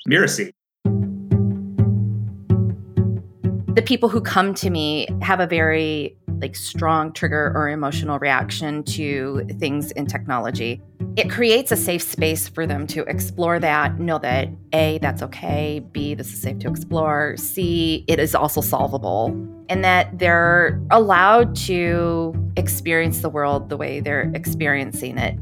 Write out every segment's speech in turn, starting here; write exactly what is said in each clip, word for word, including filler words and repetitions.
Mirasee. The people who come to me have a very like strong trigger or emotional reaction to things in technology. It creates a safe space for them to explore that, know that A, that's okay, B, this is safe to explore, C, it is also solvable, and that they're allowed to experience the world the way they're experiencing it.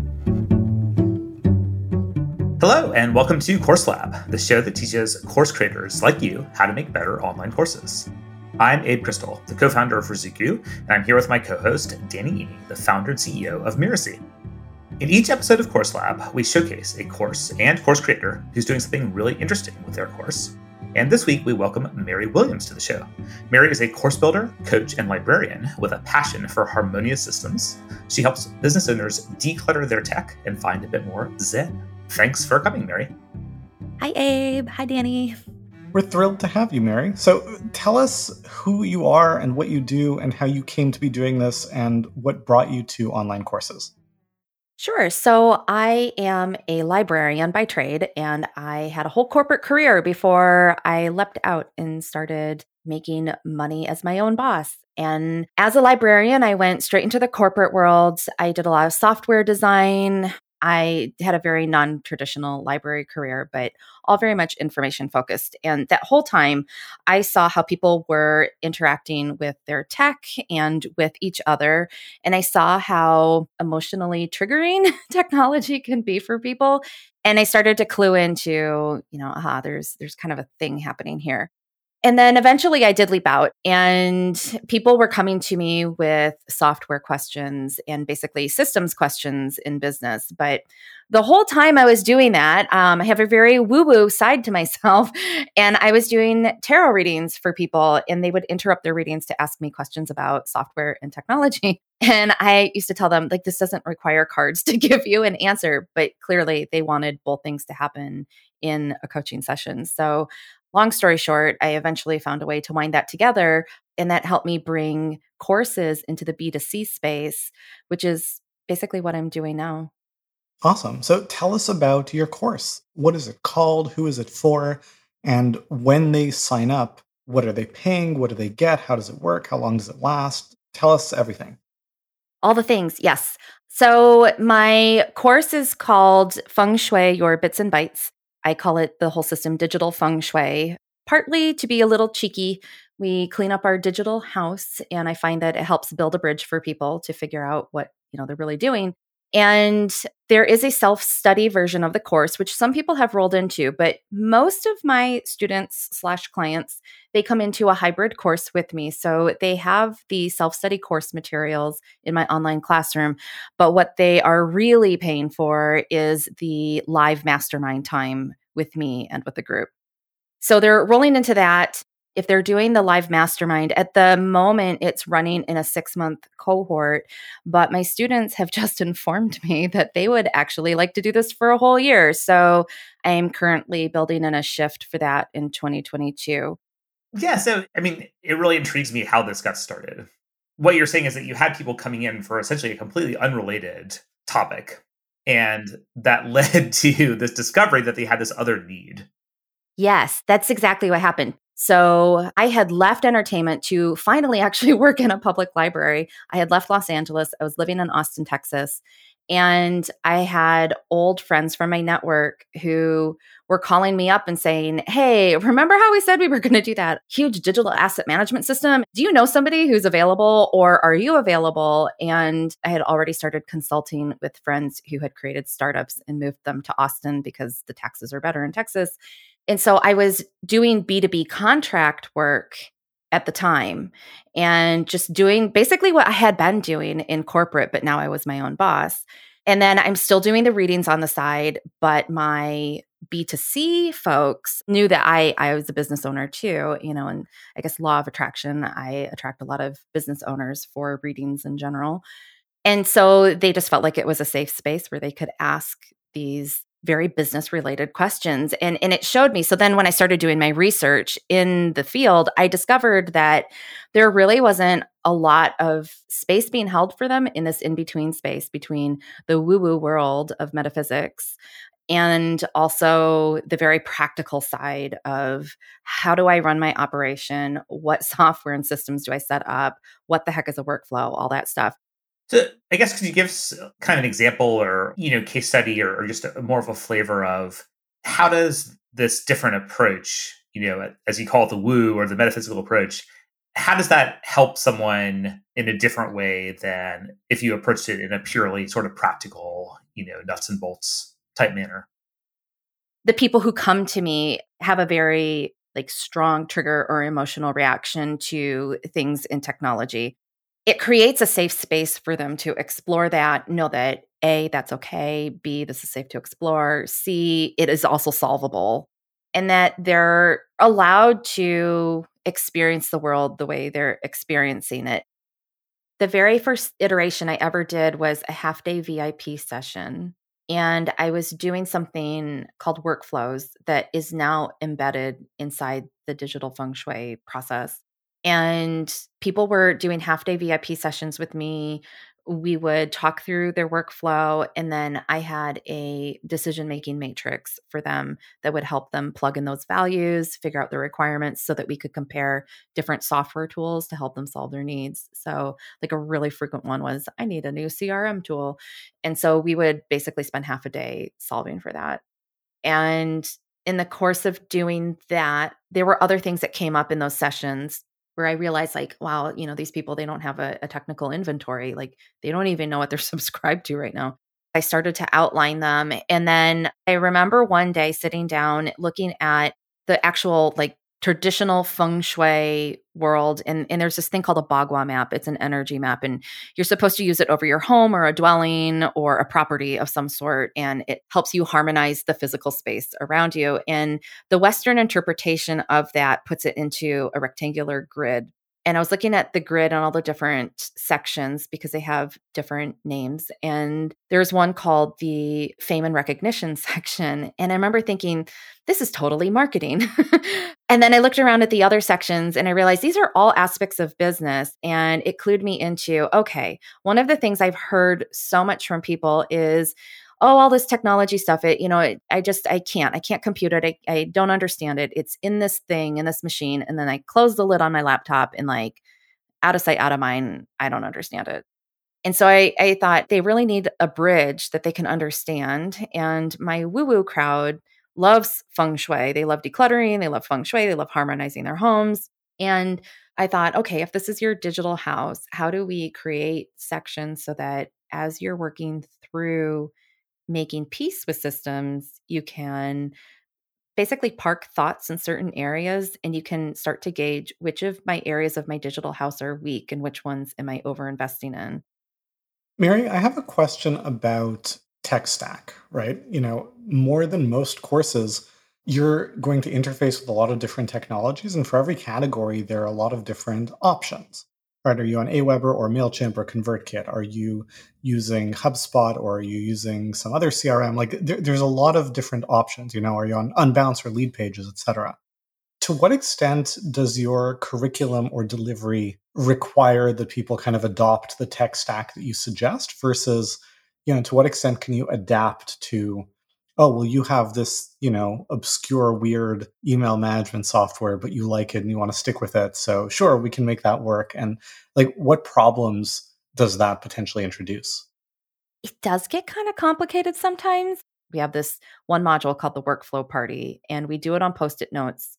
Hello, and welcome to Course Lab, the show that teaches course creators like you how to make better online courses. I'm Abe Crystal, the co-founder of Ruzuku, and I'm here with my co-host, Danny Iny, the founder and C E O of Mirasee. In each episode of Course Lab, we showcase a course and course creator who's doing something really interesting with their course. And this week, we welcome Mary Williams to the show. Mary is a course builder, coach, and librarian with a passion for harmonious systems. She helps business owners declutter their tech and find a bit more zen. Thanks for coming, Mary. Hi, Abe. Hi, Danny. We're thrilled to have you, Mary. So tell us who you are and what you do and how you came to be doing this and what brought you to online courses. Sure. So I am a librarian by trade, and I had a whole corporate career before I leapt out and started making money as my own boss. And as a librarian, I went straight into the corporate world. I did a lot of software design. I had a very non-traditional library career, but all very much information focused. And that whole time, I saw how people were interacting with their tech and with each other. And I saw how emotionally triggering technology can be for people. And I started to clue into, you know, aha, there's there's kind of a thing happening here. And then eventually I did leap out, and people were coming to me with software questions and basically systems questions in business. But the whole time I was doing that, um, I have a very woo-woo side to myself, and I was doing tarot readings for people, and they would interrupt their readings to ask me questions about software and technology. And I used to tell them, like, this doesn't require cards to give you an answer, but clearly they wanted both things to happen in a coaching session. So long story short, I eventually found a way to wind that together, and that helped me bring courses into the B two C space, which is basically what I'm doing now. Awesome. So tell us about your course. What is it called? Who is it for? And when they sign up, what are they paying? What do they get? How does it work? How long does it last? Tell us everything. All the things, yes. So my course is called Feng Shui, Your Bits and Bytes. I call it the whole system digital feng shui, partly to be a little cheeky. We clean up our digital house, and I find that it helps build a bridge for people to figure out what, you know, they're really doing. And there is a self-study version of the course, which some people have rolled into, but most of my students slash clients, they come into a hybrid course with me. So they have the self-study course materials in my online classroom, but what they are really paying for is the live mastermind time with me and with the group. So they're rolling into that. If they're doing the live mastermind, at the moment, it's running in a six-month cohort, but my students have just informed me that they would actually like to do this for a whole year. So I'm currently building in a shift for that in twenty twenty-two. Yeah, so, I mean, it really intrigues me how this got started. What you're saying is that you had people coming in for essentially a completely unrelated topic, and that led to this discovery that they had this other need. Yes, that's exactly what happened. So I had left entertainment to finally actually work in a public library. I had left Los Angeles. I was living in Austin, Texas. And I had old friends from my network who were calling me up and saying, hey, remember how we said we were going to do that huge digital asset management system? Do you know somebody who's available, or are you available? And I had already started consulting with friends who had created startups and moved them to Austin because the taxes are better in Texas. And so I was doing B two B contract work at the time and just doing basically what I had been doing in corporate, but now I was my own boss. And then I'm still doing the readings on the side, but my B two C folks knew that I, I was a business owner too, you know, and I guess law of attraction, I attract a lot of business owners for readings in general. And so they just felt like it was a safe space where they could ask these very business related questions. And, and it showed me. So then when I started doing my research in the field, I discovered that there really wasn't a lot of space being held for them in this in-between space between the woo-woo world of metaphysics and also the very practical side of how do I run my operation? What software and systems do I set up? What the heck is a workflow? All that stuff. So I guess could you give us kind of an example or, you know, case study or, or just a, more of a flavor of how does this different approach, you know, as you call it, the woo or the metaphysical approach, how does that help someone in a different way than if you approached it in a purely sort of practical, you know, nuts and bolts type manner? The people who come to me have a very like strong trigger or emotional reaction to things in technology. It creates a safe space for them to explore that, know that A, that's okay, B, this is safe to explore, C, it is also solvable, and that they're allowed to experience the world the way they're experiencing it. The very first iteration I ever did was a half day V I P session. And I was doing something called workflows that is now embedded inside the digital feng shui process. And people were doing half day V I P sessions with me. We would talk through their workflow. And then I had a decision making matrix for them that would help them plug in those values, figure out their requirements so that we could compare different software tools to help them solve their needs. So, like a really frequent one was, I need a new C R M tool. And so we would basically spend half a day solving for that. And in the course of doing that, there were other things that came up in those sessions where I realized like, wow, you know, these people, they don't have a, a technical inventory. Like they don't even know what they're subscribed to right now. I started to outline them. And then I remember one day sitting down, looking at the actual like traditional feng shui world. And, and there's this thing called a Bagua map. It's an energy map. And you're supposed to use it over your home or a dwelling or a property of some sort. And it helps you harmonize the physical space around you. And the Western interpretation of that puts it into a rectangular grid. And I was looking at the grid and all the different sections because they have different names. And there's one called the fame and recognition section. And I remember thinking, this is totally marketing. And then I looked around at the other sections and I realized these are all aspects of business. And it clued me into, okay, one of the things I've heard so much from people is, oh, all this technology stuff, it, you know, it, I just, I can't, I can't compute it. I, I don't understand it. It's in this thing, in this machine. And then I close the lid on my laptop and like out of sight, out of mind, I don't understand it. And so I, I thought they really need a bridge that they can understand. And my woo-woo crowd loves feng shui. They love decluttering. They love feng shui. They love harmonizing their homes. And I thought, okay, if this is your digital house, how do we create sections so that as you're working through making peace with systems, you can basically park thoughts in certain areas and you can start to gauge which of my areas of my digital house are weak and which ones am I over investing in. Mary, I have a question about tech stack, right? You know, more than most courses, you're going to interface with a lot of different technologies. And for every category, there are a lot of different options, right? Are you on Aweber or MailChimp or ConvertKit? Are you using HubSpot or are you using some other C R M? Like there, there's a lot of different options, you know, are you on Unbounce or Lead Pages, et cetera? To what extent does your curriculum or delivery require that people kind of adopt the tech stack that you suggest versus, you know, to what extent can you adapt to, oh, well, you have this, you know, obscure, weird email management software, but you like it and you want to stick with it. So sure, we can make that work. And like, what problems does that potentially introduce? It does get kind of complicated sometimes. We have this one module called the workflow party, and we do it on Post-it notes.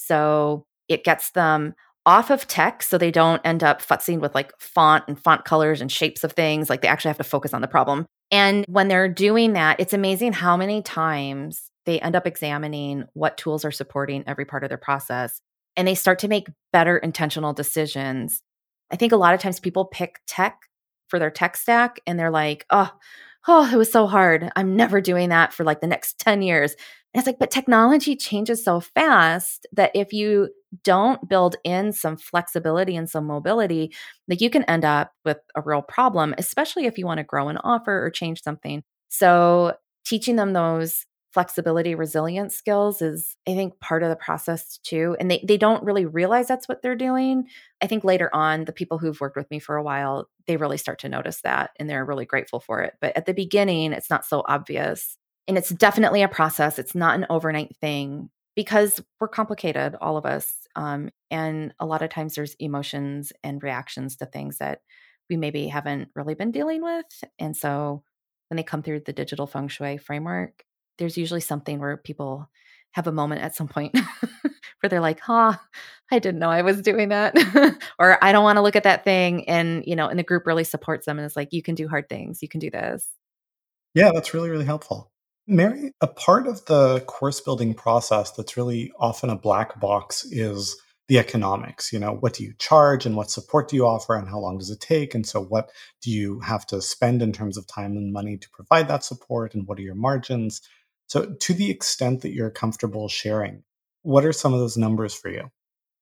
So it gets them off of tech so they don't end up futzing with like font and font colors and shapes of things. Like they actually have to focus on the problem. And when they're doing that, it's amazing how many times they end up examining what tools are supporting every part of their process. And they start to make better intentional decisions. I think a lot of times people pick tech for their tech stack and they're like, oh, oh, it was so hard. I'm never doing that for like the next ten years. And it's like, but technology changes so fast that if you don't build in some flexibility and some mobility, like you can end up with a real problem, especially if you want to grow an offer or change something. So teaching them those flexibility, resilience skills is, I think, part of the process too. And they, they don't really realize that's what they're doing. I think later on, the people who've worked with me for a while, they really start to notice that and they're really grateful for it. But at the beginning, it's not so obvious. And it's definitely a process. It's not an overnight thing because we're complicated, all of us. Um, and a lot of times there's emotions and reactions to things that we maybe haven't really been dealing with. And so when they come through the digital feng shui framework, there's usually something where people have a moment at some point where they're like, huh, I didn't know I was doing that. Or I don't want to look at that thing. And, you know, and the group really supports them and it's like, you can do hard things. You can do this. Yeah, that's really, really helpful. Mary, a part of the course building process that's really often a black box is the economics. You know, what do you charge and what support do you offer and how long does it take? And so what do you have to spend in terms of time and money to provide that support and what are your margins? So to the extent that you're comfortable sharing, what are some of those numbers for you?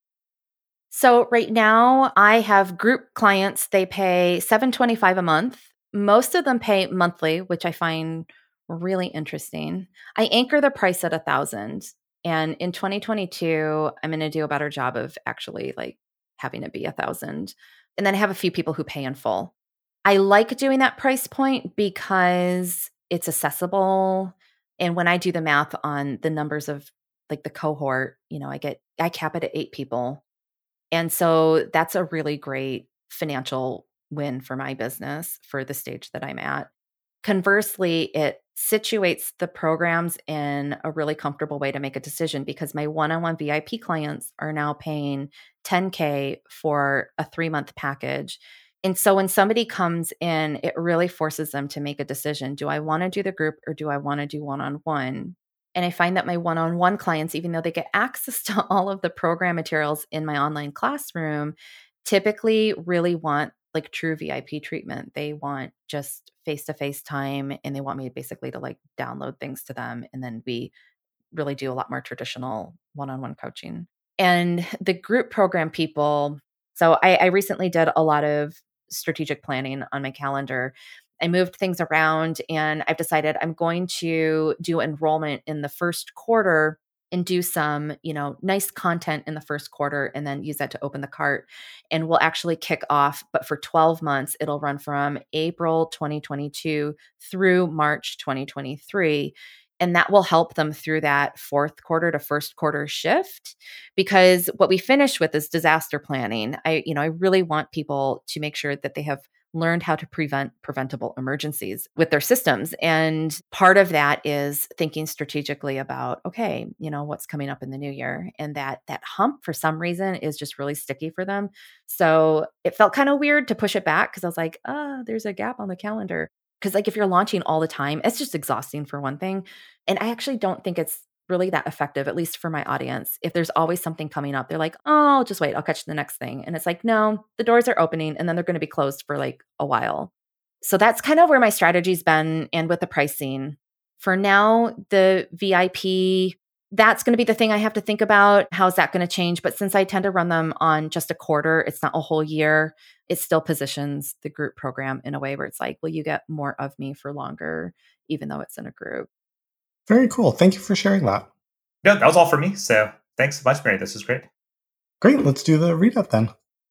So right now I have group clients, they pay seven hundred twenty-five dollars a month. Most of them pay monthly, which I find really interesting. I anchor the price at a thousand. And in twenty twenty-two, I'm going to do a better job of actually like having it be a thousand. And then I have a few people who pay in full. I like doing that price point because it's accessible. And when I do the math on the numbers of like the cohort, you know, I get, I cap it at eight people. And so that's a really great financial win for my business for the stage that I'm at. Conversely, it situates the programs in a really comfortable way to make a decision because my one-on-one V I P clients are now paying ten K for a three-month package. And so when somebody comes in, it really forces them to make a decision. Do I want to do the group or do I want to do one-on-one? And I find that my one-on-one clients, even though they get access to all of the program materials in my online classroom, typically really want like true V I P treatment. They want just face-to-face time and they want me basically to like download things to them. And then we really do a lot more traditional one-on-one coaching. And the group program people, so I, I recently did a lot of strategic planning on my calendar. I moved things around and I've decided I'm going to do enrollment in the first quarter and do some, you know, nice content in the first quarter and then use that to open the cart. And we'll actually kick off, but for twelve months, it'll run from April twenty twenty-two through March twenty twenty-three. And that will help them through that fourth quarter to first quarter shift because what we finish with is disaster planning. I, you know, I really want people to make sure that they have learned how to prevent preventable emergencies with their systems. And part of that is thinking strategically about, okay, you know, what's coming up in the new year. And that that hump for some reason is just really sticky for them. So it felt kind of weird to push it back because I was like, oh, there's a gap on the calendar. Because like if you're launching all the time, it's just exhausting for one thing. And I actually don't think it's really that effective, at least for my audience. If there's always something coming up, they're like, oh, just wait, I'll catch the next thing. And it's like, no, the doors are opening and then they're going to be closed for like a while. So that's kind of where my strategy's been. And with the pricing for now, the V I P, that's going to be the thing I have to think about. How's that going to change? But since I tend to run them on just a quarter, it's not a whole year. It still positions the group program in a way where it's like, well, you get more of me for longer, even though it's in a group. Very cool. Thank you for sharing that. No, that was all for me. So thanks so much, Mary. This was great. Great. Let's do the read up then.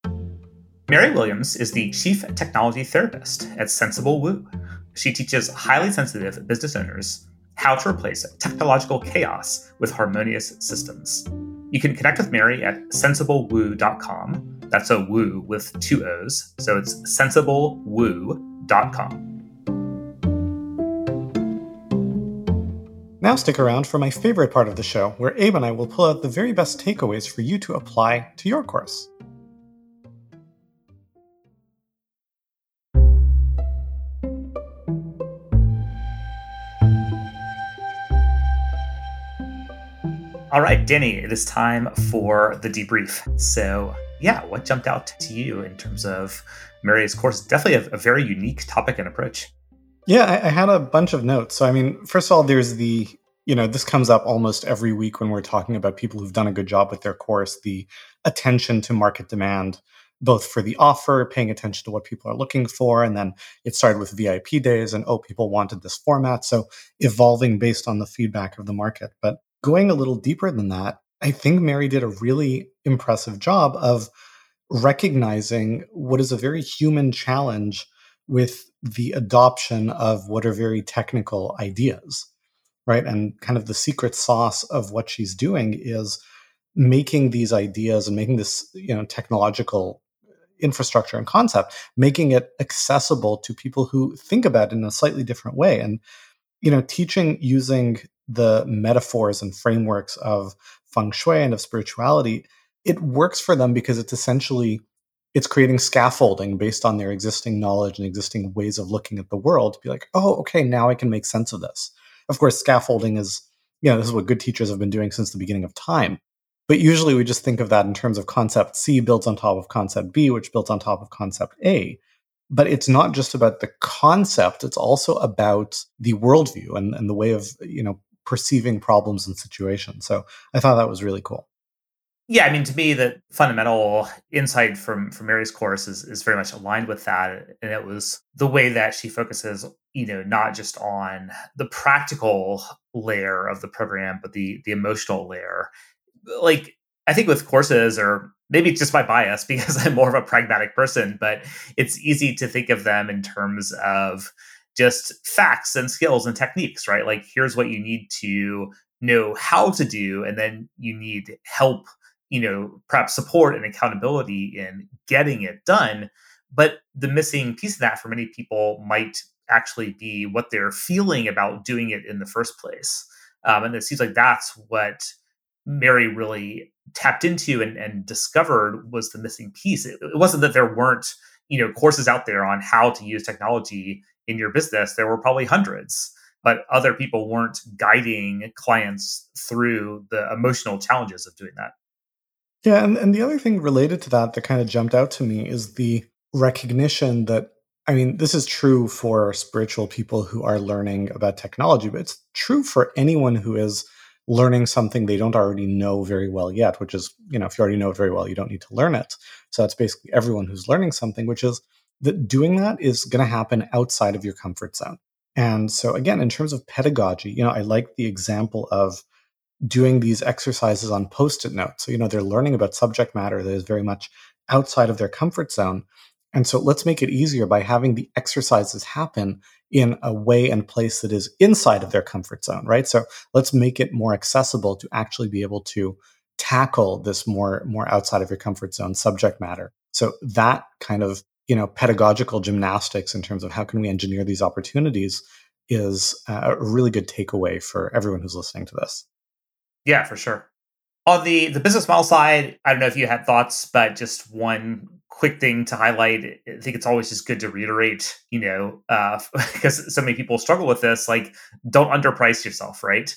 Mary Williams is the Chief Technology Therapist at Sensible Woo. She teaches highly sensitive business owners how to replace technological chaos with harmonious systems. You can connect with Mary at sensible woo dot com. That's a woo with two O's. So it's sensible woo dot com. Now stick around for my favorite part of the show, where Abe and I will pull out the very best takeaways for you to apply to your course. All right, Danny, it is time for the debrief. So yeah, what jumped out to you in terms of Mary's course? Definitely a, a very unique topic and approach. Yeah, I, I had a bunch of notes. So, I mean, first of all, there's the, you know, this comes up almost every week when we're talking about people who've done a good job with their course, the attention to market demand, both for the offer, paying attention to what people are looking for. And then it started with V I P days and, oh, people wanted this format. So evolving based on the feedback of the market. But going a little deeper than that, I think Mary did a really impressive job of recognizing what is a very human challenge with the adoption of what are very technical ideas. right? And kind of the secret sauce of what she's doing is making these ideas and making this, you know, technological infrastructure and concept, making it accessible to people who think about it in a slightly different way. And, you know, teaching using the metaphors and frameworks of feng shui and of spirituality, it works for them because it's essentially, it's creating scaffolding based on their existing knowledge and existing ways of looking at the world to be like, oh, okay, now I can make sense of this. Of course, scaffolding is, you know, this is what good teachers have been doing since the beginning of time. But usually we just think of that in terms of concept C builds on top of concept B, which builds on top of concept A. But it's not just about the concept, it's also about the worldview and, and the way of, you know, perceiving problems and situations. So I thought that was really cool. Yeah, I mean, to me, the fundamental insight from, from Mary's course is, is very much aligned with that. And it was the way that she focuses, you know, not just on the practical layer of the program, but the the emotional layer. Like, I think with courses, or maybe it's just my bias because I'm more of a pragmatic person, but it's easy to think of them in terms of just facts and skills and techniques, right? Like, here's what you need to know how to do, and then you need help, you know, perhaps support and accountability in getting it done. But the missing piece of that for many people might actually be what they're feeling about doing it in the first place. Um, and it seems like that's what Mary really tapped into and, and discovered was the missing piece. It, it wasn't that there weren't, you know, courses out there on how to use technology in your business. There were probably hundreds, but other people weren't guiding clients through the emotional challenges of doing that. Yeah, and, and the other thing related to that that kind of jumped out to me is the recognition that, I mean, this is true for spiritual people who are learning about technology, but it's true for anyone who is learning something they don't already know very well yet, which is, you know, if you already know it very well, you don't need to learn it. So it's basically everyone who's learning something, which is that doing that is going to happen outside of your comfort zone. And so again, in terms of pedagogy, you know, I like the example of doing these exercises on Post-it notes. So, you know, they're learning about subject matter that is very much outside of their comfort zone. And so let's make it easier by having the exercises happen in a way and place that is inside of their comfort zone, right? So let's make it more accessible to actually be able to tackle this more, more outside of your comfort zone subject matter. So that kind of, you know, pedagogical gymnastics in terms of how can we engineer these opportunities is a really good takeaway for everyone who's listening to this. Yeah, for sure. On the, the business model side, I don't know if you had thoughts, but just one quick thing to highlight. I think it's always just good to reiterate, you know, uh, because so many people struggle with this, like, don't underprice yourself, right?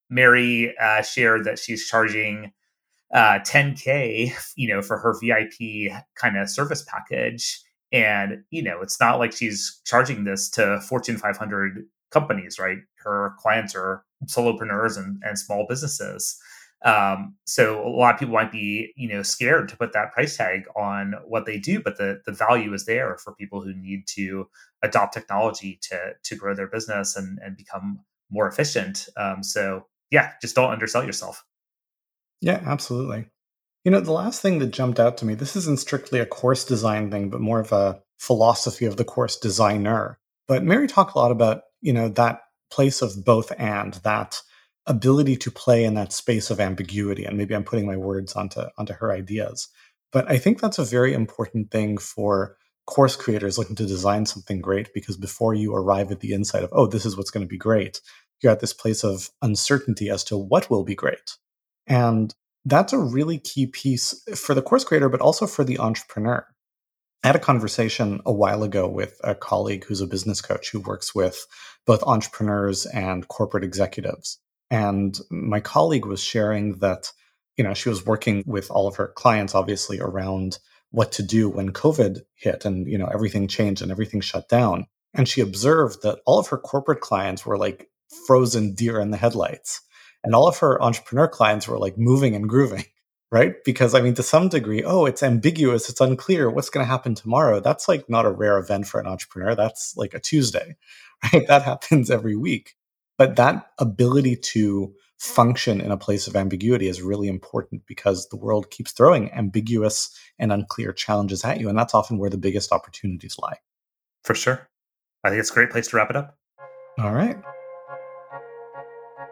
Mary uh, shared that she's charging uh, ten K, you know, for her V I P kind of service package. And, you know, it's not like she's charging this to Fortune five hundred companies, right? Her clients are solopreneurs and, and small businesses. Um, so a lot of people might be, you know, scared to put that price tag on what they do, but the the value is there for people who need to adopt technology to to grow their business and, and become more efficient. Um, so yeah, just don't undersell yourself. Yeah, absolutely. You know, the last thing that jumped out to me, this isn't strictly a course design thing, but more of a philosophy of the course designer. But Mary talked a lot about, you know, that place of both and, that ability to play in that space of ambiguity. And maybe I'm putting my words onto, onto her ideas. But I think that's a very important thing for course creators looking to design something great, because before you arrive at the insight of, oh, this is what's going to be great, you're at this place of uncertainty as to what will be great. And that's a really key piece for the course creator, but also for the entrepreneur. I had a conversation a while ago with a colleague who's a business coach who works with both entrepreneurs and corporate executives. And my colleague was sharing that, you know, she was working with all of her clients, obviously, around what to do when COVID hit and, you know, everything changed and everything shut down. And she observed that all of her corporate clients were like frozen deer in the headlights. And all of her entrepreneur clients were like moving and grooving, right? Because, I mean, to some degree, oh, it's ambiguous, it's unclear what's going to happen tomorrow. That's like not a rare event for an entrepreneur. That's like a Tuesday, right? That happens every week. But that ability to function in a place of ambiguity is really important, because the world keeps throwing ambiguous and unclear challenges at you. And that's often where the biggest opportunities lie. For sure. I think it's a great place to wrap it up. All right.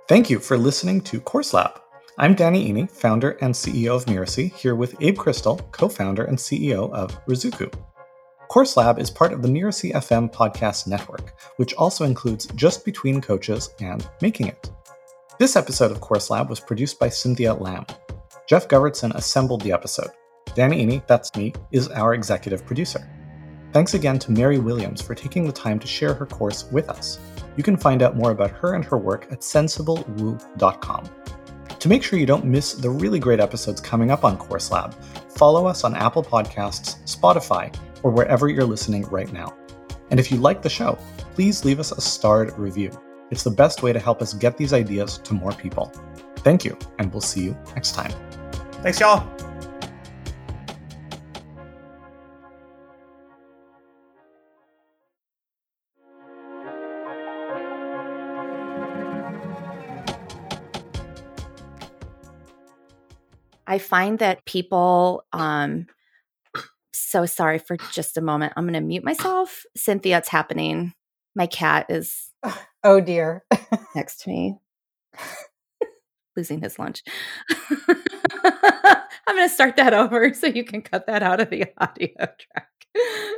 Thank you for listening to Course Lab. I'm Danny Iny, founder and C E O of Mirasee, here with Abe Crystal, co-founder and C E O of Ruzuku. Course Lab is part of the Mirasee F M podcast network, which also includes Just Between Coaches and Making It. This episode of Course Lab was produced by Cynthia Lamb. Jeff Govertson assembled the episode. Danny Iny, that's me, is our executive producer. Thanks again to Mary Williams for taking the time to share her course with us. You can find out more about her and her work at sensible woo dot com. To make sure you don't miss the really great episodes coming up on Course Lab, follow us on Apple Podcasts, Spotify, or wherever you're listening right now. And if you like the show, please leave us a starred review. It's the best way to help us get these ideas to more people. Thank you, and we'll see you next time. Thanks, y'all. I find that people, um, so sorry for just a moment. I'm going to mute myself. Cynthia, it's happening. My cat is oh dear next to me, losing his lunch. I'm going to start that over so you can cut that out of the audio track.